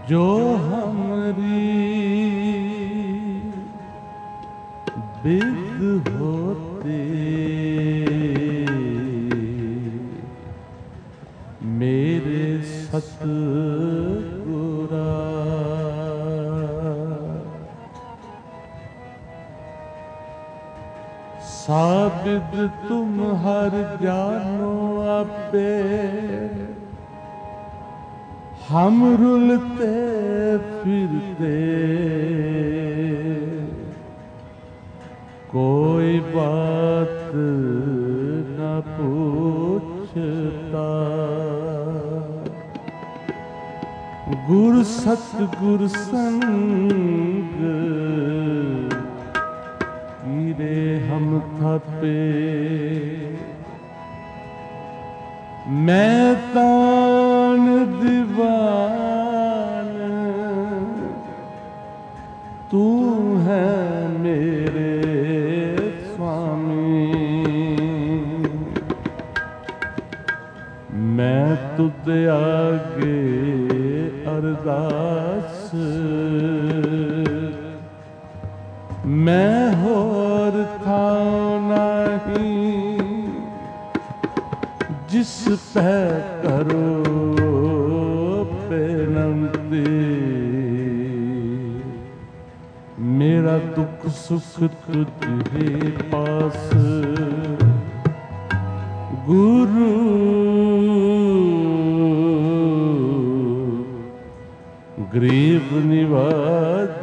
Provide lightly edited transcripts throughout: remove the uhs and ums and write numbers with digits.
जो हमरी विद होते मेरे सतगुरा, साबिद तुम हर जानो आपे, हम रुलते फिरते कोई बात न पूछता। गुर सतगुर संग कीरे हम थपे, मैं तान दीवान तू है मेरे स्वामी। मैं तुझ आगे अरदास, मैं होर था नहीं जिस पे करो बेनती। मेरा दुख सुख तुझे पास गुरु, गरीब निवाज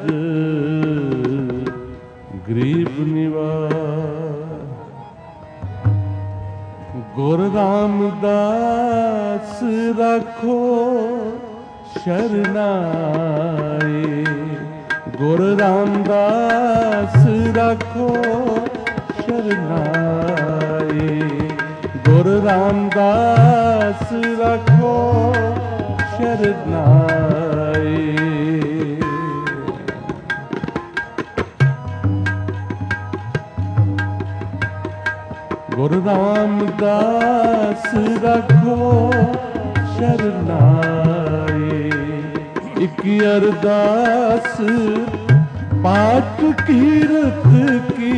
गरीब निवाज। गुरु रामदास रखो शरनाई, गुरु रामदास रखो शरनाई, गुरु रामदास रखो शरनाई। गुरु रामदास रखो शरनाई। एक अरदास पाठ कीरत की,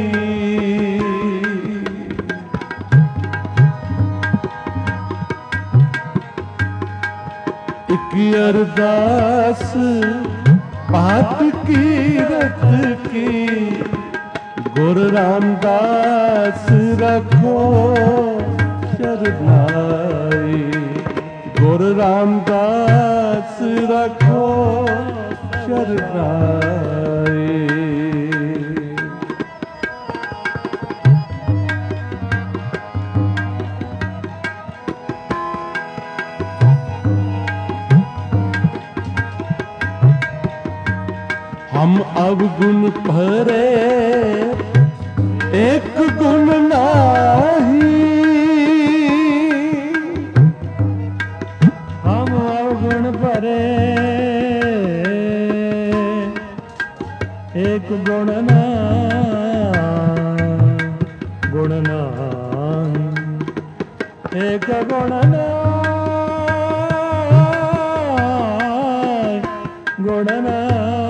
एक अरदास पाठ कीरत की। गुरु रामदास रखो शरनाई, गुरु रामदास रखो शरनाई। हम अवगुण भरे एक गुण नाही, हम अवगुण भरे एक गुण नाही, गुण नाही, एक गुण नाही, गुण नाही।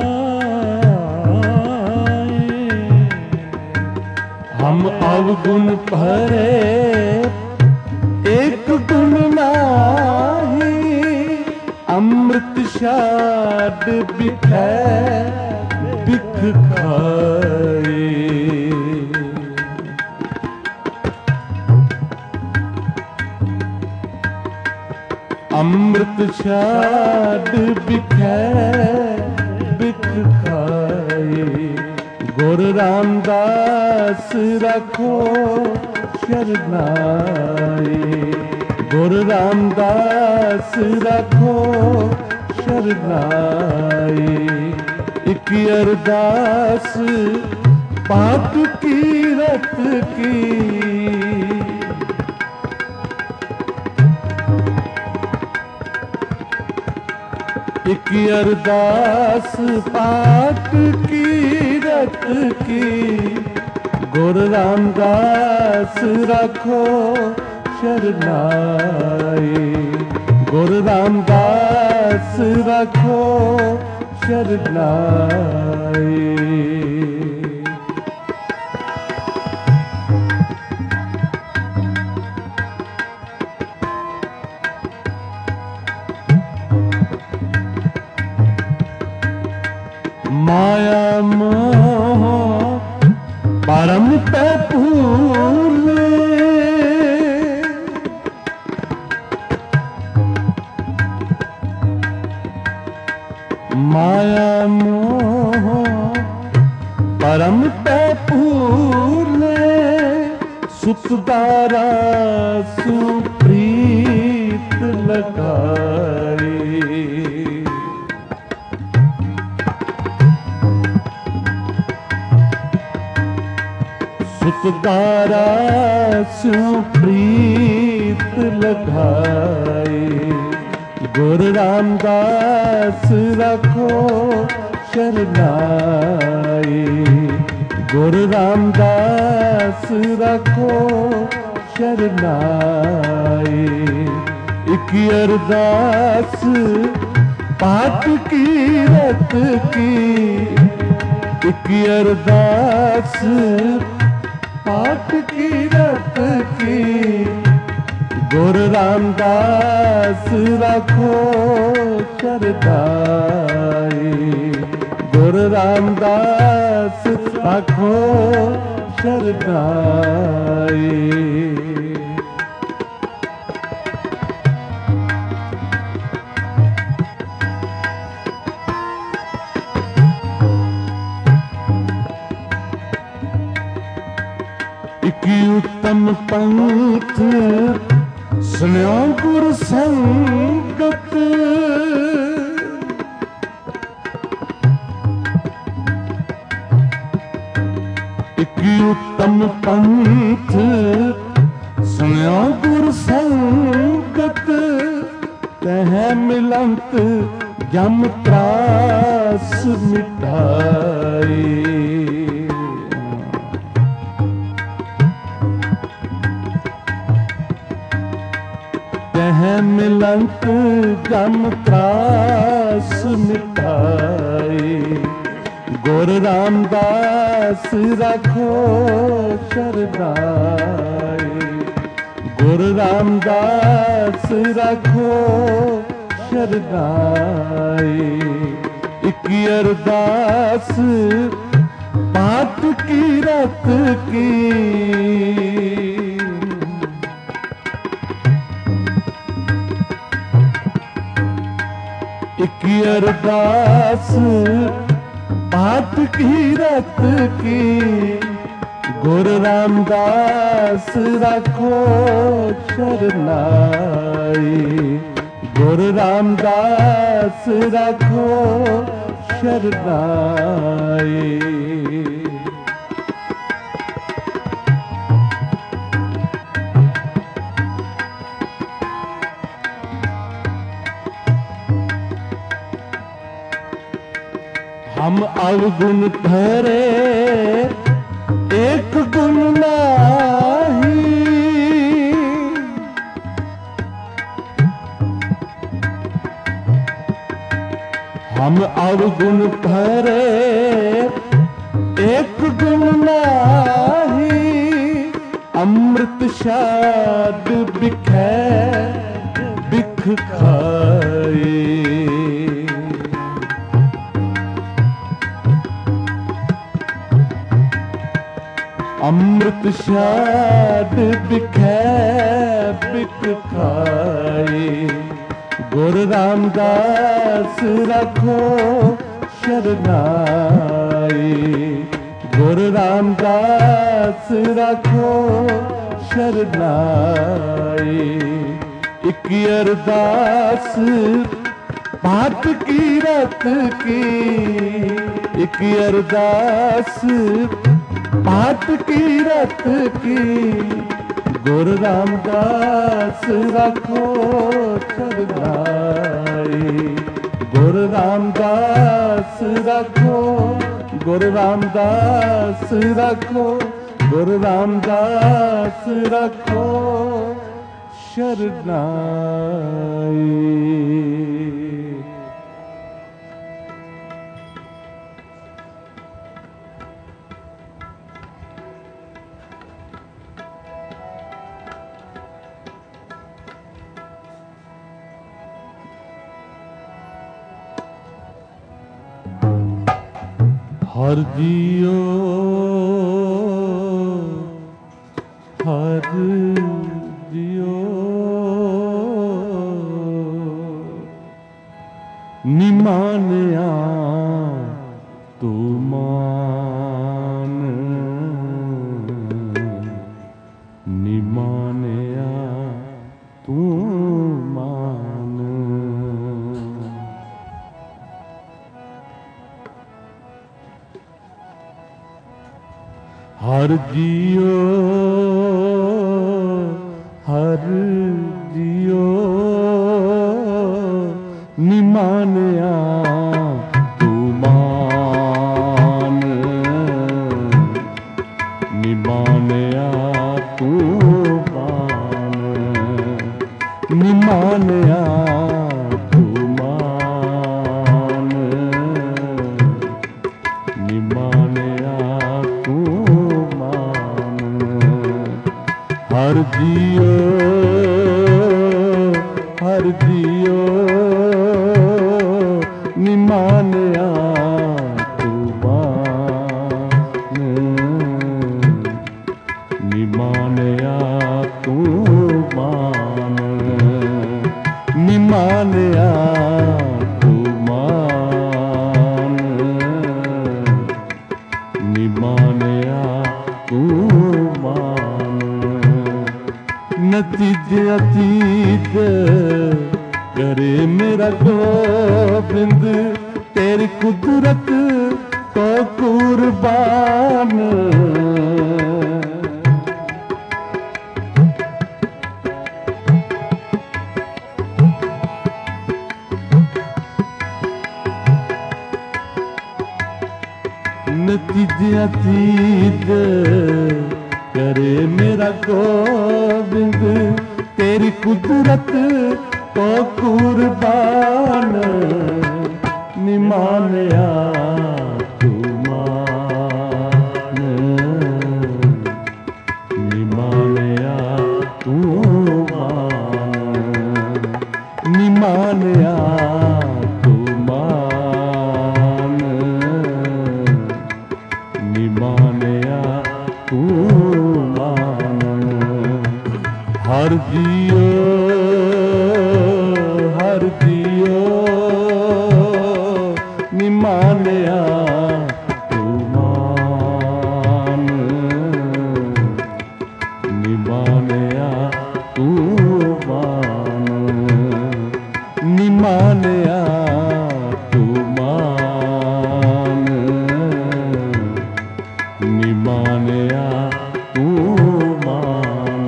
हम अवगुण भरे एक गुण नाही, अमृत शाद बिखै बिख खाए। अमृत शाद बिखै बिख खाए। गुरु रामदास रखो शरनाई, गुरु रामदास रखो शरनाई। एक अरदास पाठ कीरत की, एक अरदास पाठ कीरत की। गुरु रामदास रखो शरनाई, गुरु रामदास रामदास रखो शरणाई। माया मोह परम पे भूले, माया मोह परम पे भूले, सुतदारा सुप्रीत लगाई। सुतदारा सुप्रीत लगाई। गुरु रामदास रखो शरणाई। गुरु रामदास रखो शरणाई। एक अरदास पाठ की रत की, एक अरदास पाठ की रत की। गुरु रामदास रखो शरणाई। गुरु रामदास रखो शरणाई। एक उत्तम पंथ सुनो गुरु संगत। एक उत्तम पंथ सुनो गुरु संगत। तह मिलंत जम त्रास मिटाई। तह मिलंत जम त्रास मिटाई। गुरु रामदास रखो शरणाई। गुरु रामदास रखो शरणाई। एक अरदास पाठ की रत की, एक अरदास पाठ की रत की। गुरु रामदास रखो शरणाई। गुरु रामदास रखो शरणाई। हम अवगुण ठहरे एक गुण नाही। हम अवगुण ठहरे एक गुण नाही। अमृत शाद बिखै बिख खाए। अमृत शाद बिखै बिख खाए। गुरु रामदास रखो शरणाई। गुरु रामदास रखो शरणाई। एक अरदास पाठ की रत की। एक अरदास पाठ की रत की। गुरु रामदास रखो शरणाई। गुरु रामदास रखो। गुरु रामदास रखो। गुरु रामदास रखो शरणाई। हर जियो हर जियो निमानिया तू मान निमानिया तू मान हर जियो हर जियो निमानिया तू मान निमानिया तू मान निमानिया तू मान निमानिया तू मान हर जियो हर जियो निमानिया तू मान निमानिया तू मान निमानिया तू मान निमानिया तू मान नतीजे अतीत करे मेरा गोबिंद तेरी कुदरत को कुर्बान नतीजे अतीत करे मेरा गोबिंद तेरी कुदरत को कुर्बान निमानिया तू मान निमानिया तू मान निमानिया तू मान निमानिया तू मान हर जियो हर जियो निमानिया तू मान निमानिया तू मान निमानिया तू मान निमानिया तू मान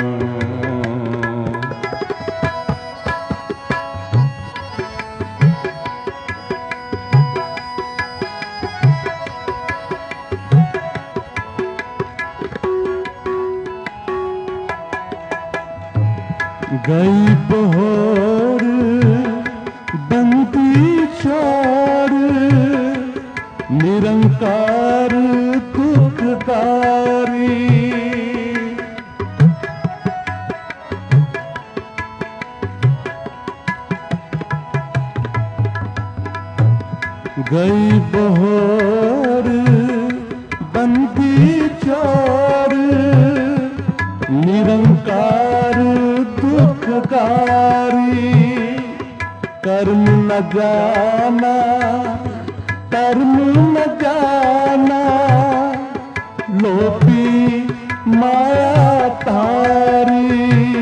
गई बहोर बंदी छोड़ निरंकार दुखदारी गई बहोर बंदी छोड़ निरंकार दुखकारी कर्म न जाना कर्म न जाना लोभी माया तारी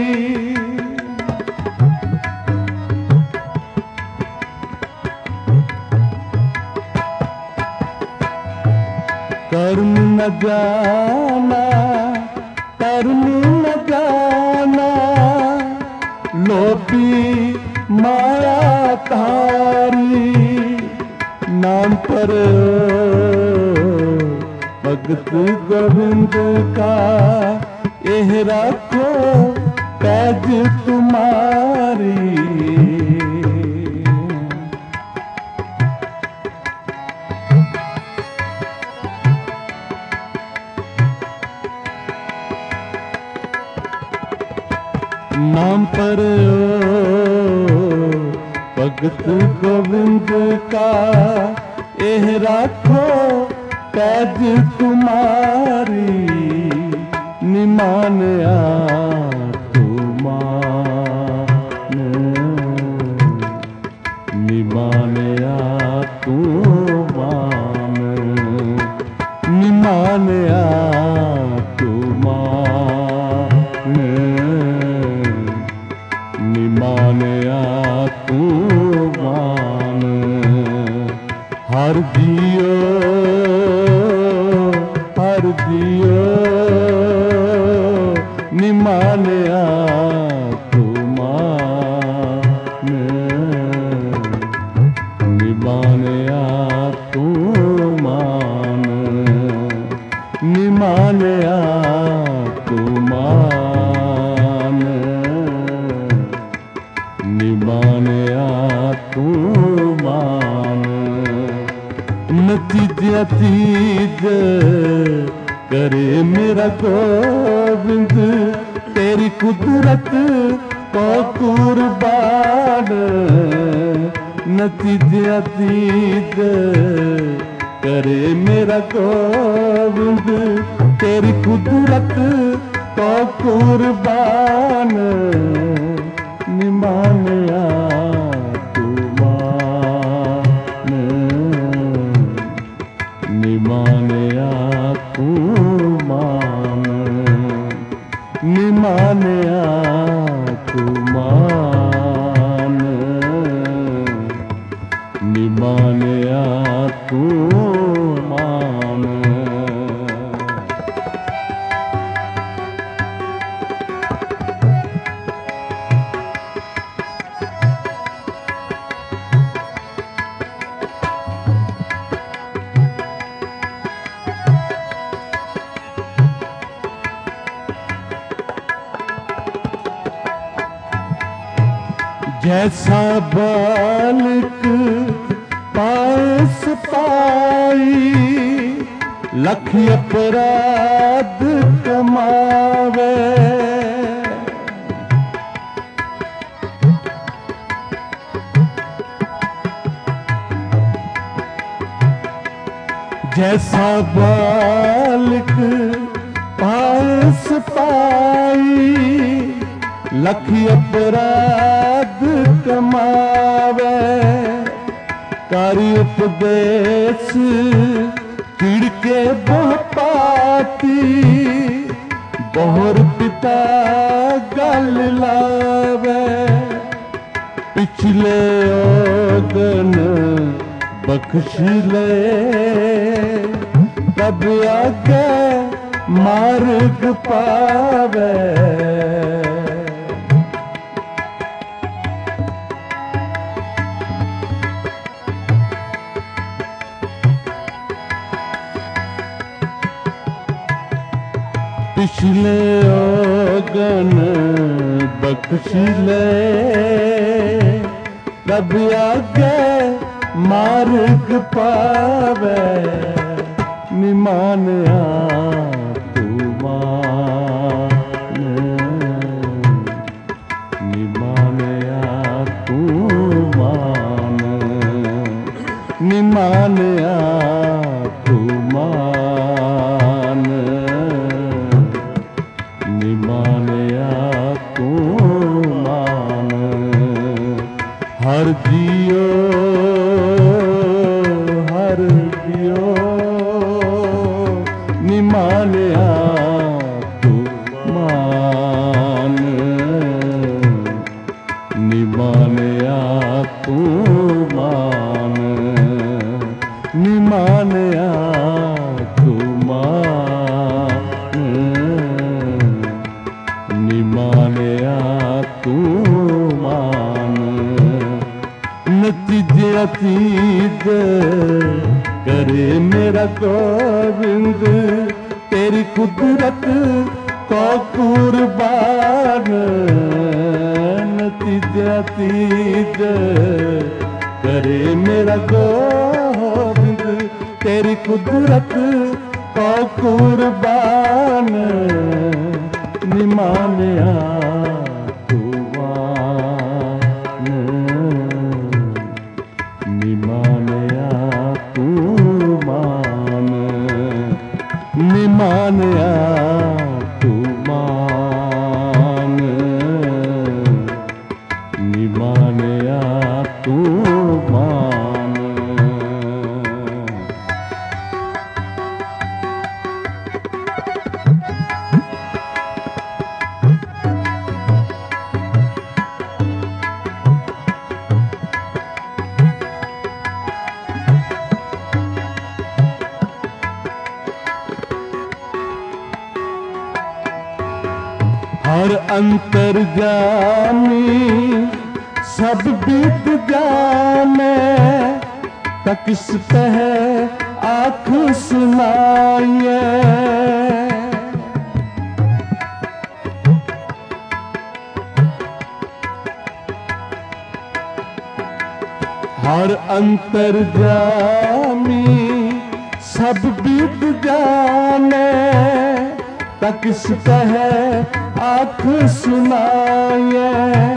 कर्म न जाना कर्म न जाना लोभी माया तारी नाम पर भगत गोविंद का यह रखो पैज तुम्हारी नाम पर भगत गोविंद का यह राखो पैज तुम्हारी निमानया तू मान, निमानया तू मान, निमानया तू मान, निमानया तू मान। हर जियो हर जियो निमानया तू मान, निमानया तू मान, निमानया तू मान, निमानया तू मान। नतीजा तीज करे मेरा गोविंद, तेरी कुदरत को कुर्बान। नतीजा तीज करे मेरा गोविंद, तेरी कुदरत को कुर्बान। निमानया तू मान, निमानया तू मान, निमानया तू मान, निमानया तू मान। जैसा बालक पास पाई, लख अपराध कमावे। जैसा बालक पास पाई, लख अपराध कमावे। कारी उपदेश खिड़के बहु पाती, बहुर पिता गल लावे। पिछले ओगन बख्श ले, तब आगे मार्ग पावे। पिछले ओगन बख्श ले, तब आगे मार्ग पावे। निमानया तू मान, निमानया तू मान, निमानया तू मान, निमानया तू मान। हर जियो हर जियो निमानया तू मान, निमानया तू मान, निमानया तू मान, निमानया तू मान। नतीजे तीज करे मेरा गोविंद, तेरी कुदरत को कुर्बान। नतीजे तीज करे मेरा गोविंद, तेरी कुदरत को कुर्बान। निमानया तू मान, निमानया तू मान, हर अंतर्जामी सब बीत जाने, तक किस तह आँख सुनाइए। हर अंतर्जामी सब बीत जाने, तक किस तह आँख सुनाइए।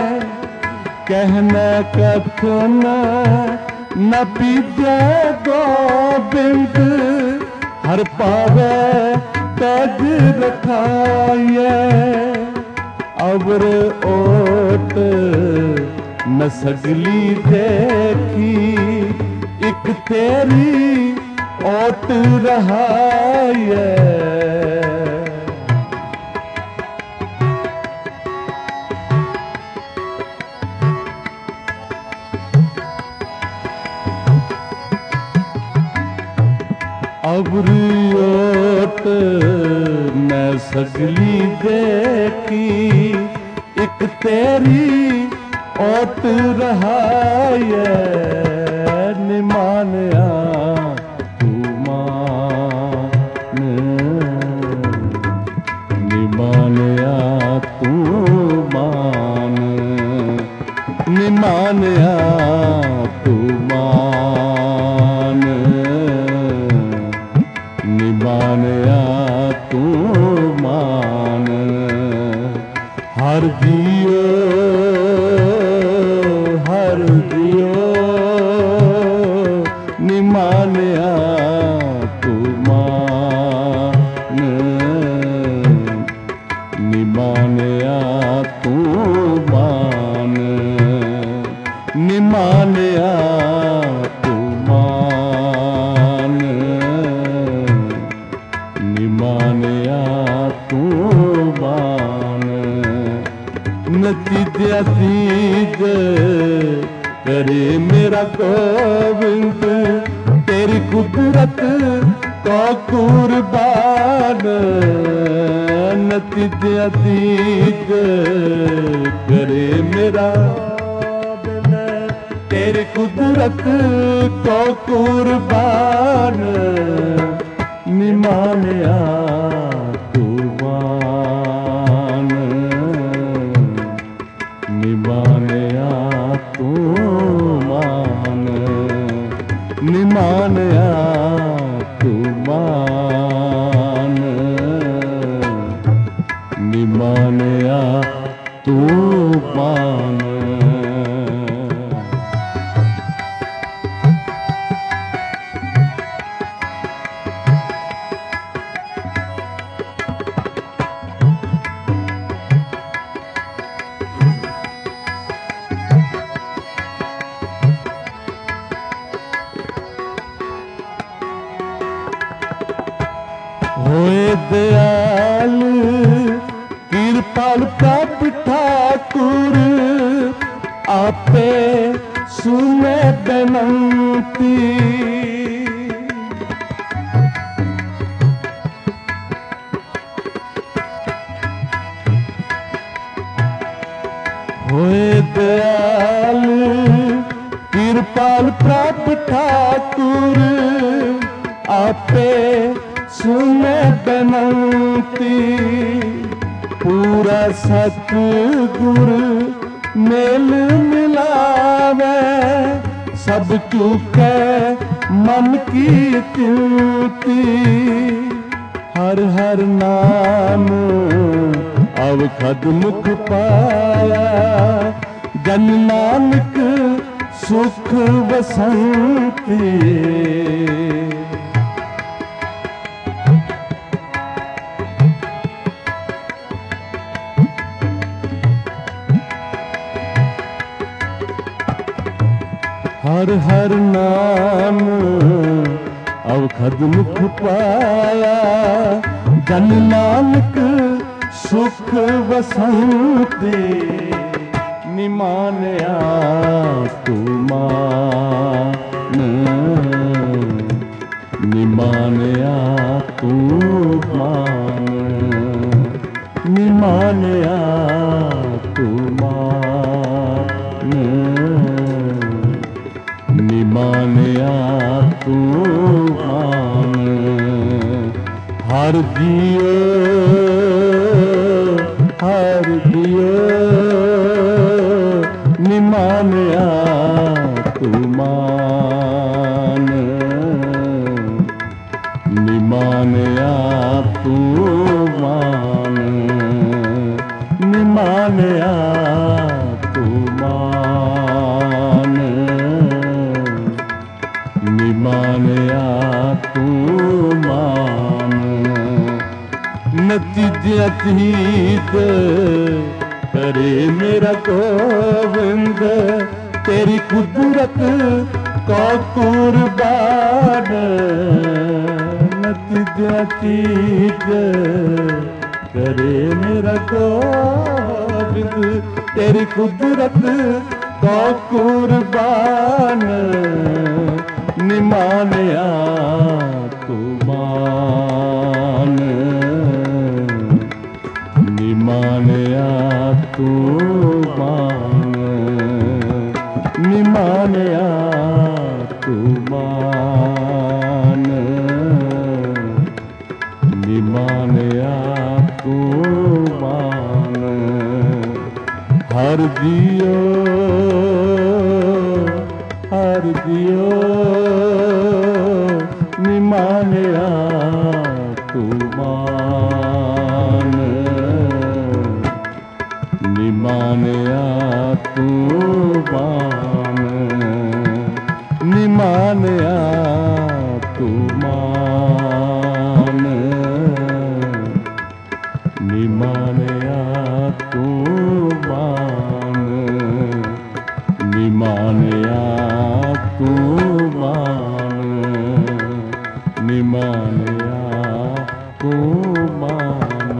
कहने कथन न पीजे गोबिंद, हर पावे तज रखाइए। अवर ओट न सगली देखी, एक तेरी ओट रहाइए। अबरियोट न सगली देखी, एक तेरी ओट रहाइए। निमानया तू मान, निमानया तू मान, निमानया तू मान, निमानया तू मान। हर जियो हर जियो, निमानया तू मान, निमानया तू मान, निमानया तू मान, निमानया तू मान। नतीजा तीज करे मेरा गोविंद, तेरी कुदरत को कुर्बान। नतीजा तीज करे मेरा गोविंद, तेरी कुदरत को कुर्बान। निमानया तू मान, निमानया तू मान, निमानया तू मान, निमानया तू मान। होए दयाल कृपाल प्रभु ठाकुर, आपे सुने बेनंती। होए दयाल कृपाल प्रभु ठाकुर, आपे सुने बेनंती। पूरा सतगुर मेल मिलावे, सब चूके मन की त्युति। हर हर नाम अवखद मुख पाया, जन नानक सुख वसंती। हर हर नाम अवखद मुख पाया, जन नानक सुख वसंती। निमानया तू मान, निमानया तू मान, निमानया निमानिया तू मान। हर जियो निमानिया तू मान। निमानिया तू मान। निमानिया तू मान। निमानिया तू मान। नतीजे अतीत करे मेरा गोविंद, तेरी कुदरत को कुर्बान। नतीजे अतीत करे मेरा गोविंद, तेरी कुदरत को कुर्बान। निमानिया तू मान। निमानिया तू मान। निमानिया तू मान। निमानिया तू मान। हर जियो निमानिया तू मान। निमानिया तू मान। निमानिया तू मान। निमानिया तू मान। निमानिया तू मान। निमानिया तू मान।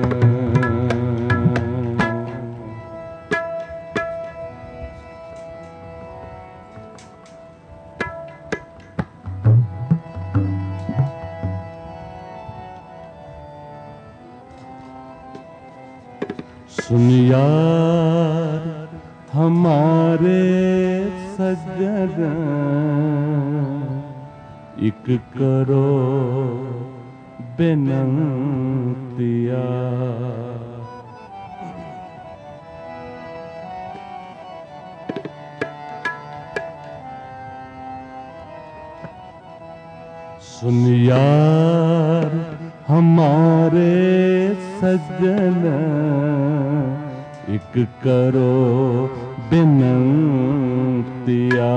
सुन यार हमारे सज्जन, एक करो बेनतिया। सुन यार हमारे सज्जन, एक करो बेनतिया।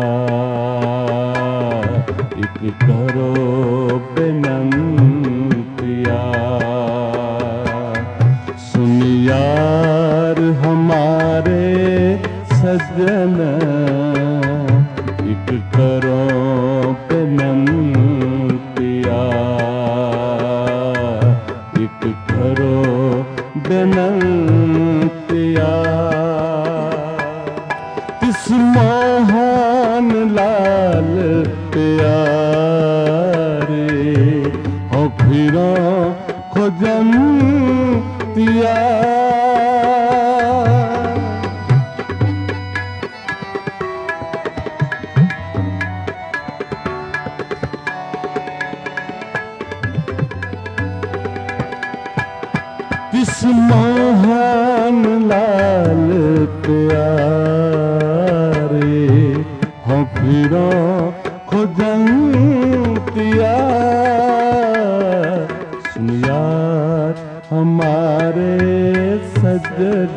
एक करो बेनतिया। सुन यार हमारे सज्जन, एक करो बेनतिया। एक करो बेनतिया। इस महान लाल प्यारे हो फिरा खोजंतिया। इस महान लाल प्यारे हो फिरा खोजंतिया। सुन यार हमारे सज्जन,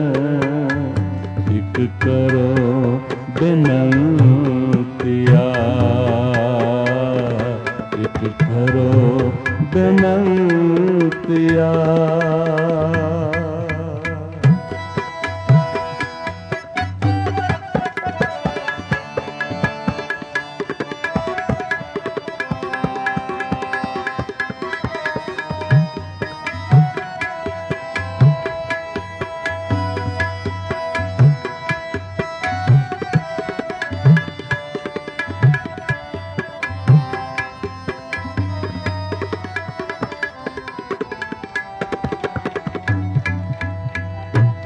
एक करो बेनतिया। एक करो बेनतिया।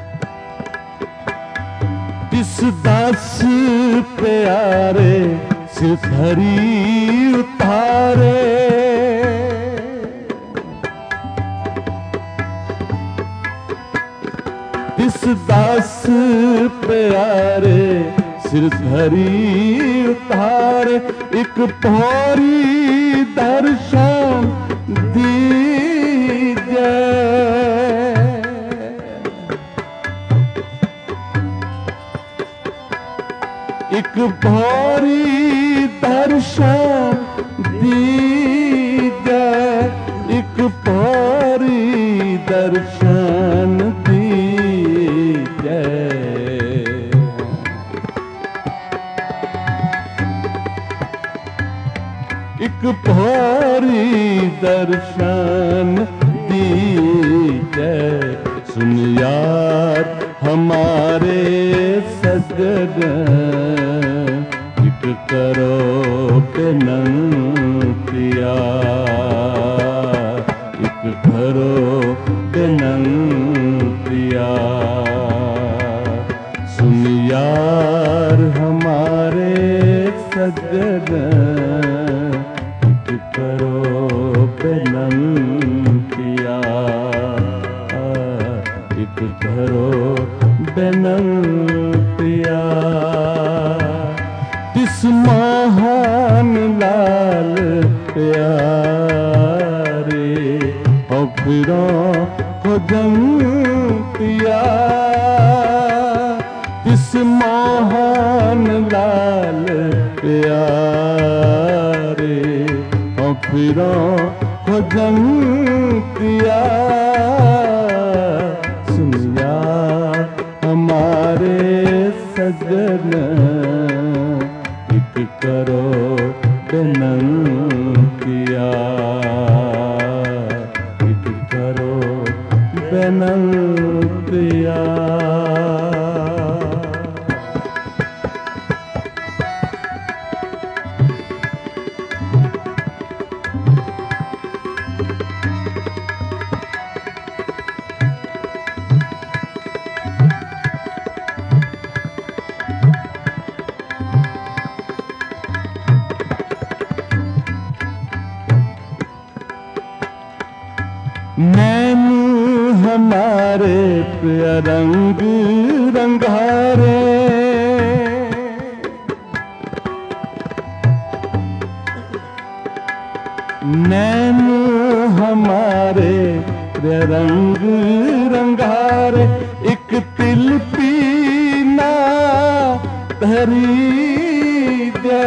इस दास प्यारे सिर धरी उतारे। तिस दास प्यारे सिर धरी उतारे। एक पौरी दर्शन दीजे। एक पौरी दर्शन दीजे। एक पौरी दर्शन दीजे। एक पौरी दर्शन दीजे। सुन यार हमारे सजन, एक करो विनतिया। एक करो विनतिया। सुन यार हमारे सजन, एक करो विनतिया। एक करो विनतिया। तिस महान लाल प्यारे हो फिरों खोजंतिया। तिस महान लाल प्यारे हो फिरों खोजंतिया। सुनिया हमारे सजन, एक करो विनतिया। एक करो विनतिया। नैन हमारे रंग रंगारे। नैन हमारे रंग रंगारे। एक तिल पीना धरी दे।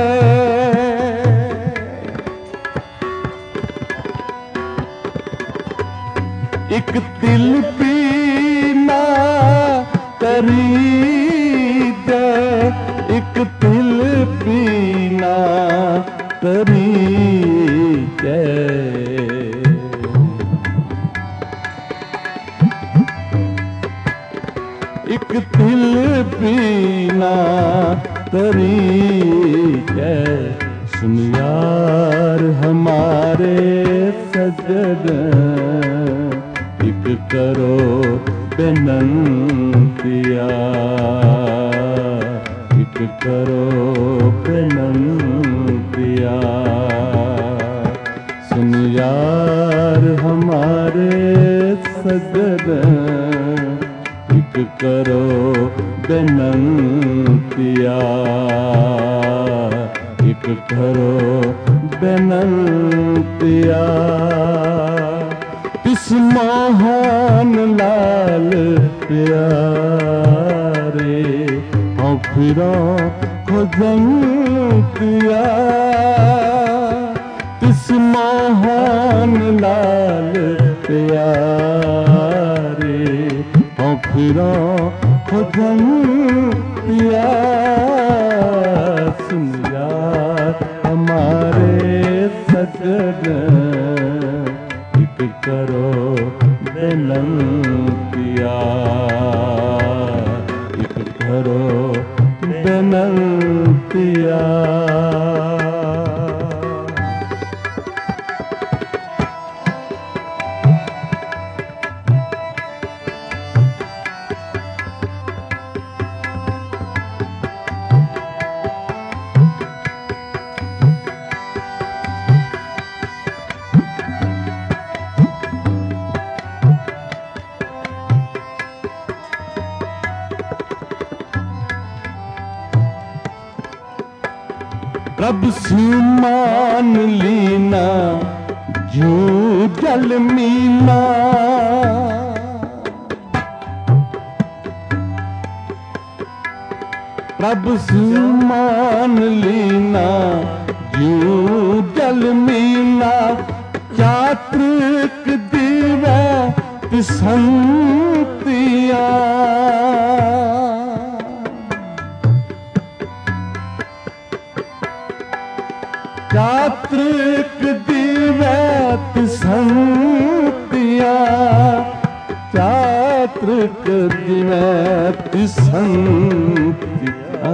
एक तिल पीना करी दे। एक तिल पीना करी दे। एक तिल पीना करी दे। सुन यार हमारे सजन, एक करो विनतिया। एक करो विनतिया। सुन यार हमारे सजन, एक करो विनतिया। एक करो विनतिया। इस महान लाल प्यारे हों फिरों खोजंतिया। इस महान लाल प्यारे हों फिरों खोजंतिया। सुन यार हमारे सजन, एक करो विनतिया। एक करो विनतिया। प्रभु सुमान लीना जू जल मीना। प्रभु सुमान लीना जू जल मीना। चात्रिक दिवै तिसंतिया। चात्रिक दिवै तिसंतिया। चात्रिक दिवै तिसंतिया।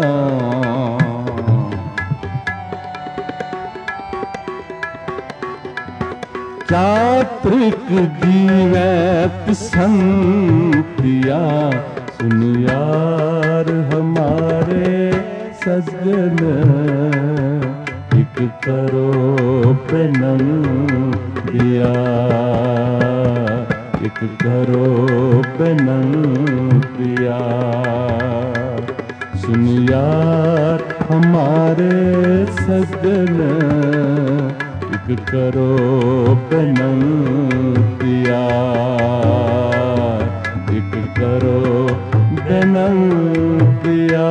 चात्रिक दिवै तिसंतिया। सुन यार हमारे सजन एक करो पेनंतिया। एक करो पेनंतिया। सुन यार हमारे सजन एक करो पेनंतिया। एक करो पेनंतिया।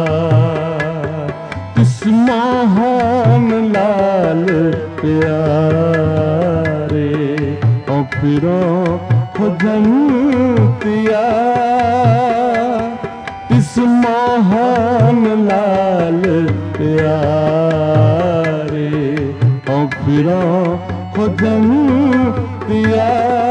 किस महान लाल प्यारे और फिरों खुजंतिया। किस महान लाल प्यारे और फिरों खुजंतिया।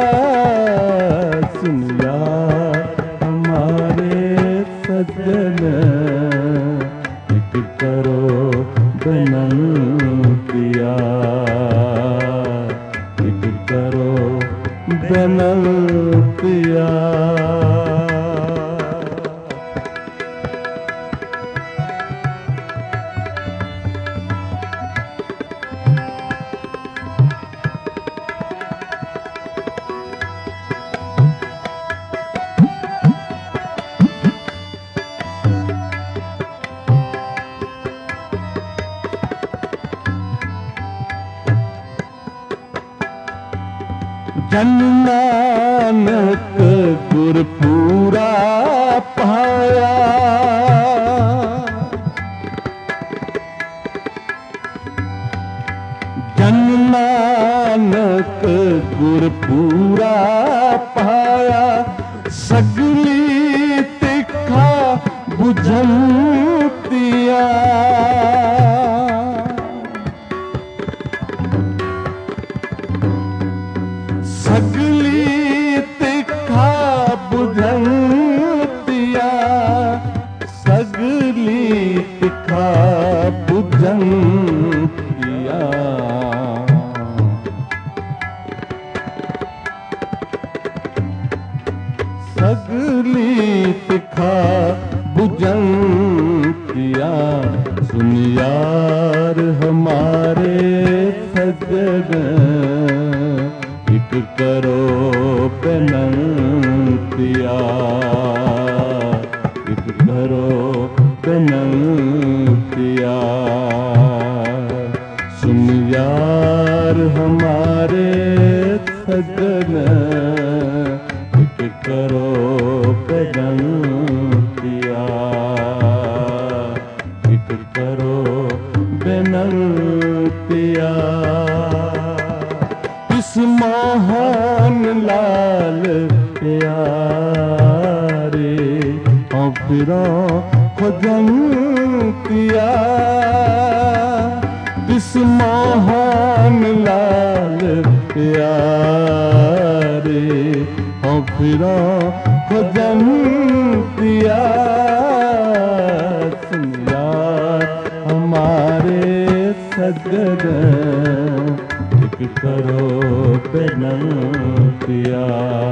सुन यार हमारे सजन एक करो पेनंतिया। एक करो पेनंतिया। जन नानक गुरपूरा पाया। जन नानक गुरपूरा पाया। सगली तिखा बुझंतिया। सगली तिखा बुझंतिया। सगली तिखा बुझंतिया। सगली तिखा बुझंतिया। सुन यार हमारे सजन एक करो पेनंतिया। एक करो पेनंतिया। सुन यार हमारे सजन एक करो पेनंतिया। एक करो पेनंतिया। इस महान लाल प्यारे और फिरों खुजंतिया। इस महान लाल प्यारे और फिरों खुजंतिया। सुन यार हमारे सजन एक करो पेनंतिया।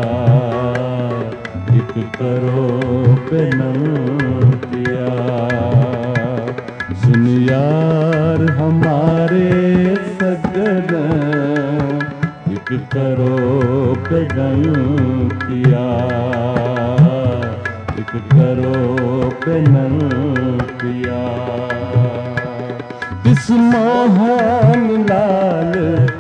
एक करो पेनंतिया। सुन यार हमारे सजन एक करो पेनंतिया। एक करो पेनंतिया। इस तिस मोहन लाल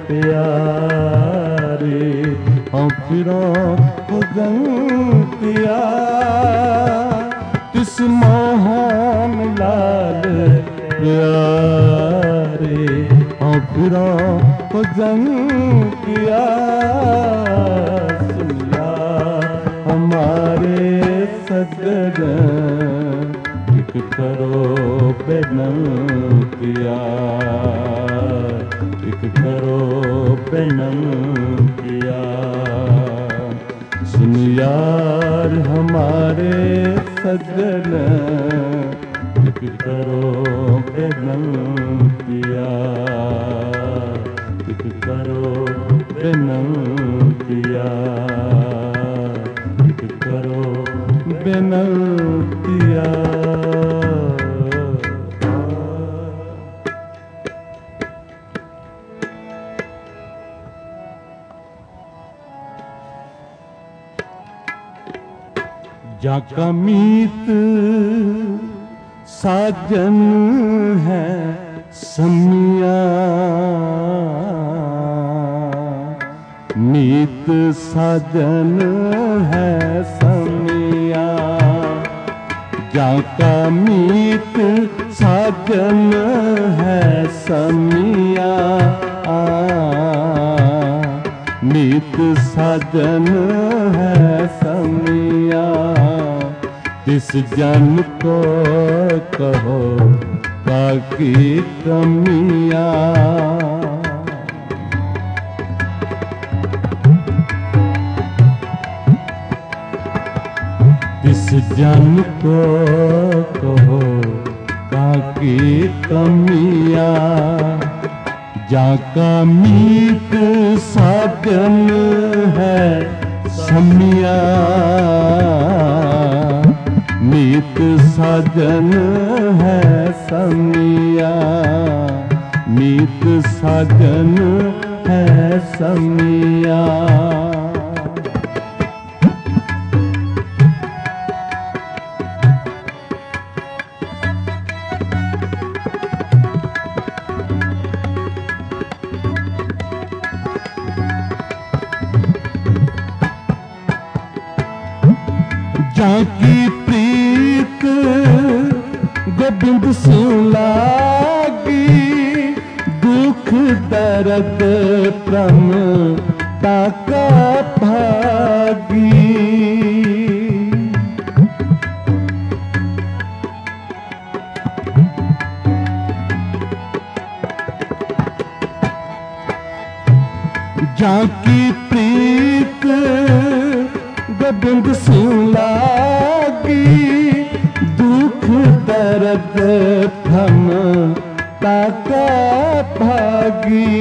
प्यारे हम फिरों गंतिया तिस मोहन लाल प्यारे हम फिरों गंतिया सुनिया हमारे सजन एक करो बेनतिया एक करो बेनतिया सुन यार हमारे सजन एक करो बेनतिया एक करो बेनतिया एक करो बेनतिया। जाका मीत साजन है समिया मीत साजन है समिया जाका मीत साजन है समिया मीत साजन है समिया तिस जन को कहो ताकि कमिया तिस जन को कहो ताकि कमिया जाका मीत साजन है समिया मीत साजन है समिया मीत साजन है समिया। जाकी प्रीत गोबिंद से लागी दुख दर्द प्रम ताका भागी जाकी प्रीत गोबिंद से लागी दुख दर्द भ्रम ताका भागी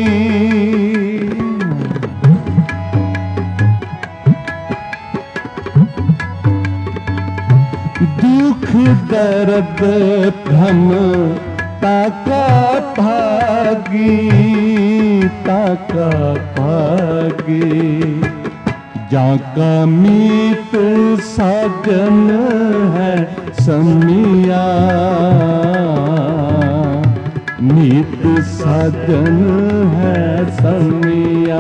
दुख दर्द भ्रम ताका भागी ताका भागी जाका मीत साजन है समिया मीत साजन है समिया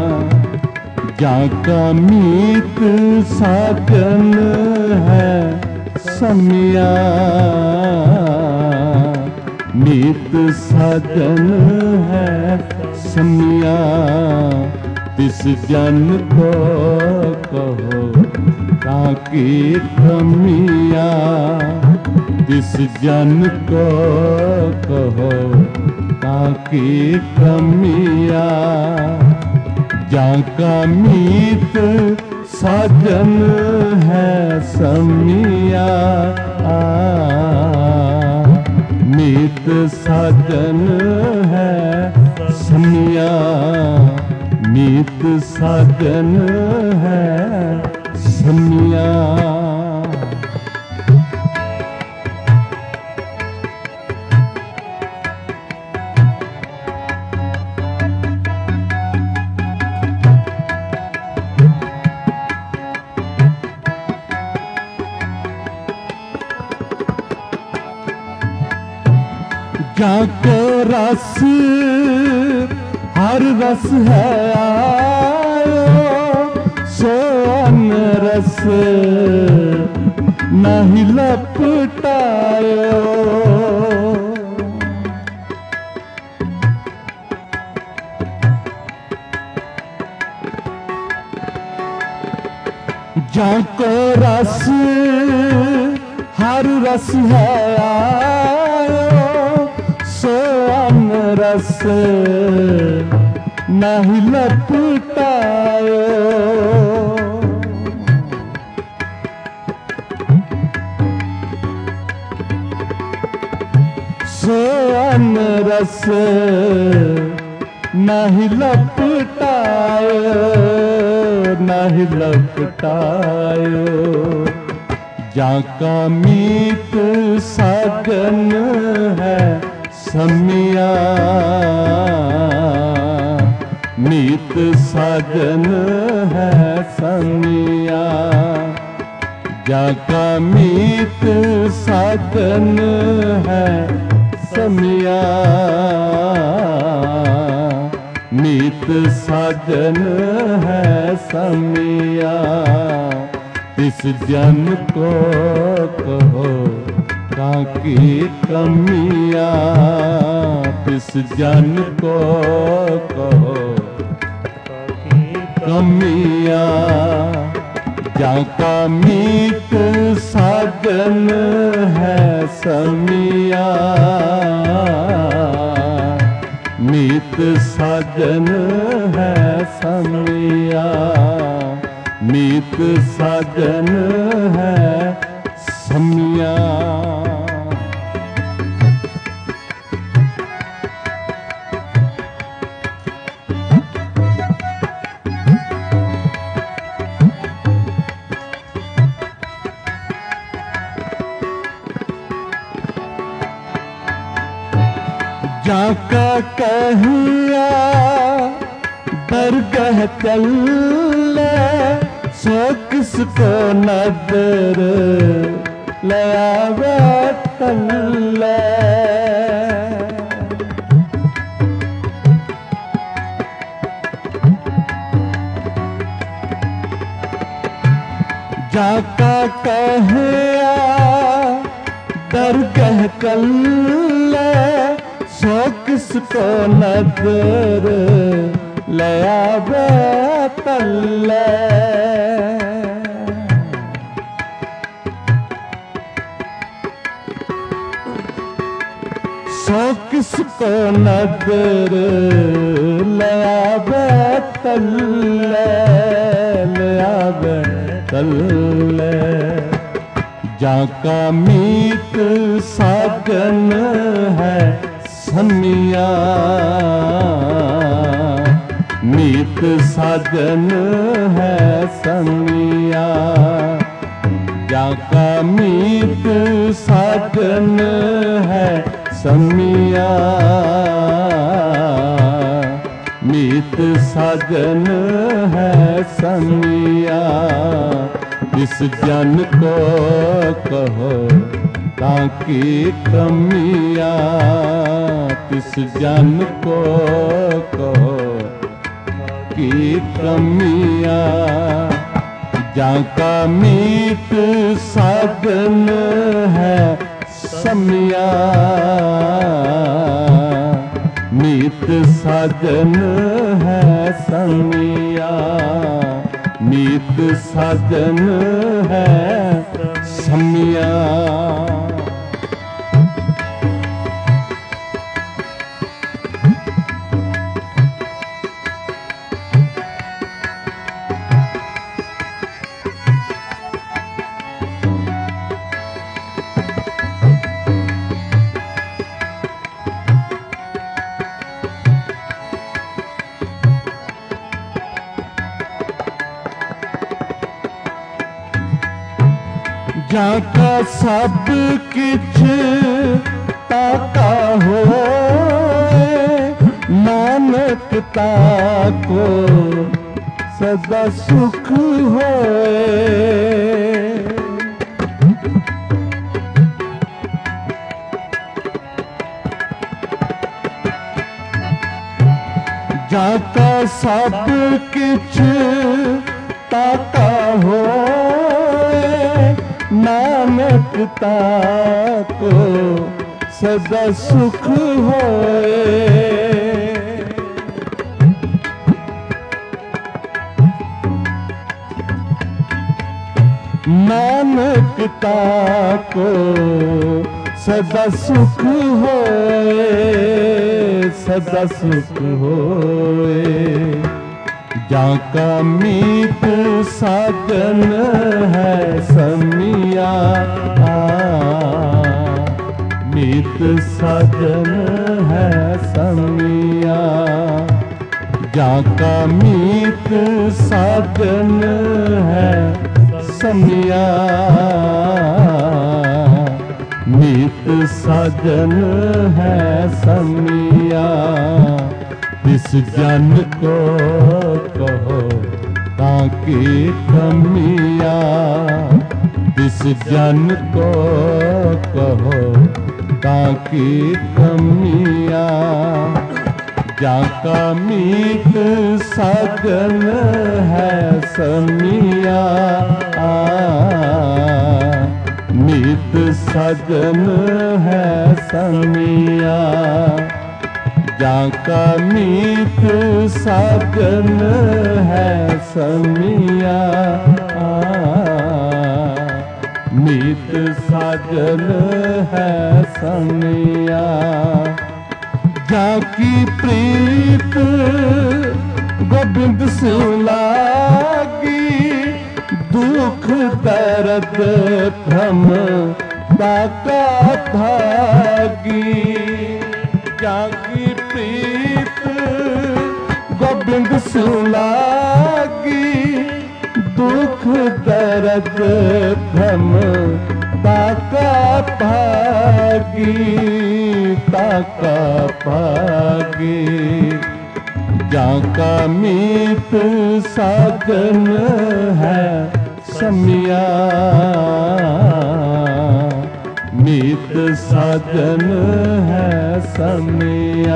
जाका मीत साजन है समिया मीत साजन है समिया तिस जन को कहो ताकि कमिया तिस जन को कहो ताकि कमिया जाका मीत साजन है समिया मीत साजन है समिया मीत साजन है समिया। जाको रस हर रस है आयो, सो अन रस नहीं लपटायो। जाको रस हर रस है आयो, सो अन रस नहीं लपटायो। सो अन रस नहीं लपटायो, नहीं लपटायो। जाका मीत साजन है समिया, मीत साजन है समिया। जाका मीत साजन है समिया, मीत साजन है समिया। इस जन को कहो काकी कमिया, इस जन को कहो कमिया। जाका मीत साजन है समिया, मीत साजन है समिया, मीत साजन है समिया। जाका कहिया दरगाह चल, सो किसको नजर ले आवे तल्ले। जाका कहिया दरगाह चल, सो किसको नजर ले आवे तल्ले। सो किसको नजर ले आवे तल्ले, ले आवे तल्ले। जाका मीत साजन है समिया, मीत साजन है समिया। जाका मीत साजन है समिया, मीत साजन है समिया। इस जन को कहो ताकि कमिया, इस जन को कहो कि कमिया। जाका मीत साजन है समिया, मीत साजन है समिया, मीत साजन है समिया। जाका सब किछ ताका हो, नानक ताको सदा सुख होए। जाका सब किछ ताका होए, नानक ताको सदा सुख होए। नानक ताको सदा सुख होए, सदा सुख होए। जाका मीत साजन है समिया, मीत साजन है समिया। जाका मीत साजन है समिया, मीत साजन है समिया। तिस जन को कहो ताकि कमिया, तिस जन को कहो ताकि कमिया। जाका मीत साजन है समिया, मीत साजन है समिया। जाका मीत साजन है समिया, मीत साजन है समिया। जाकी प्रीत गोबिंद से लागी, दुख दर्द भ्रम ताका भागी। जाकी प्रीत गोबिंद से लागी, दुख दर्द भ्रम ताका भागी, ताका भागी। जाका मीत साजन है समिया, मीत साजन है समिया।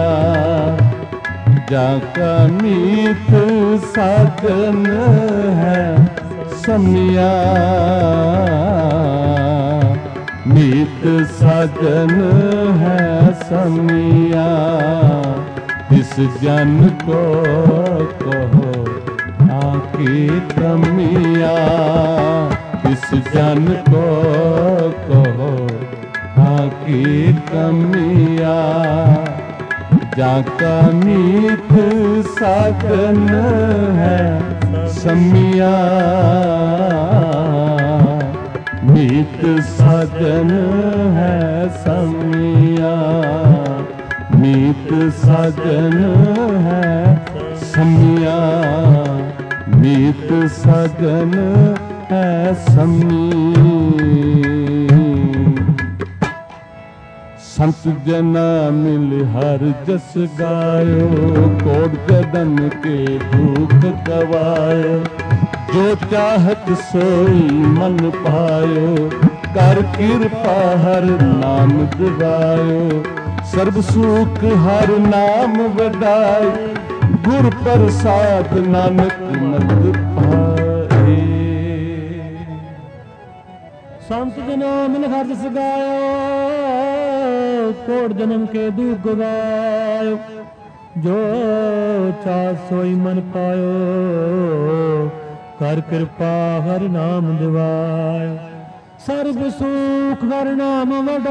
जाका मीत साजन है समिया, मीत साजन है समिया। इस जन को कहो आकी कमिया, इस जन को कहो आकी कमिया। जाका मीत साजन है समिया, मीत साजन है समिया, मीत साजन है समिया, मीत साजन है समी। संत जना मिल हर जस गायो, कोट जदन के दुख गवायो। जो चाहत सोई मन पायो, कर कृपा हर नाम दिवायो। सर्व सुख हर नाम वडाय, गुर प्रसाद नानक मत पाए। संत जना मिल हर जस गायो, कोट जन्म के दुख गवायो। जो चाह सोई मन पायो, कर कृपा हर नाम दिवाय। सर्व सुख हर नाम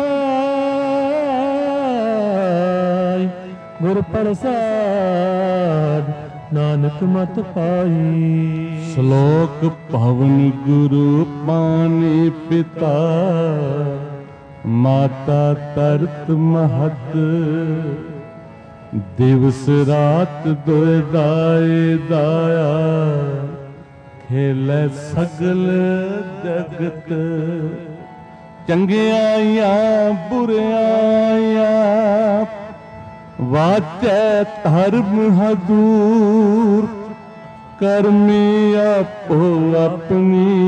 वडाय, गुर प्रसाद नानक मत पाई। श्लोक पवन गुरु पानी पिता, माता तरत महत। दिवस रात दुय दाए दाया, खेलै सगल जगत। चंगियाइया बुरियाइया, वाचै धर्म हजूर। करमी आपो अपनी,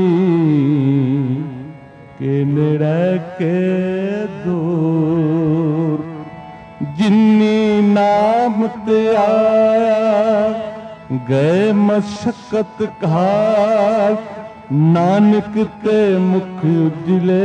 के निड़ै के दूर। ਜਿਨੀ ਨਾਮ ਤੇ ਆਇਆ ਗਏ ਮਸ਼ਕਤ ਘਾਲ, ਨਾਨਕ ਤੇ ਮੁਖ ਉਜਲੇ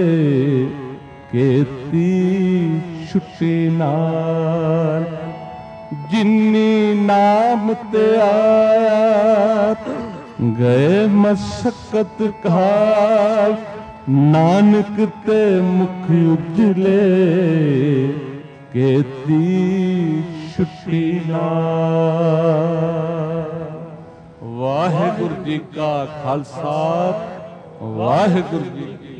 ਕੀਤੀ ਛੁੱਟੀ ਨਾਲ। ਜਿਨੀ ਨਾਮ ਤੇ ਆਇਆ ਗਏ ਮਸ਼ਕਤ ਘਾਲ, ਨਾਨਕ ਤੇ ਮੁਖ ਉਜਲੇ ਕੀਤੀ ਛੁੱਟੀ ਨਾਲ। ਵਾਹਿਗੁਰੂ ਜੀ ਕਾ ਖਾਲਸਾ, ਵਾਹਿਗੁਰੂ ਜੀ ਕੀ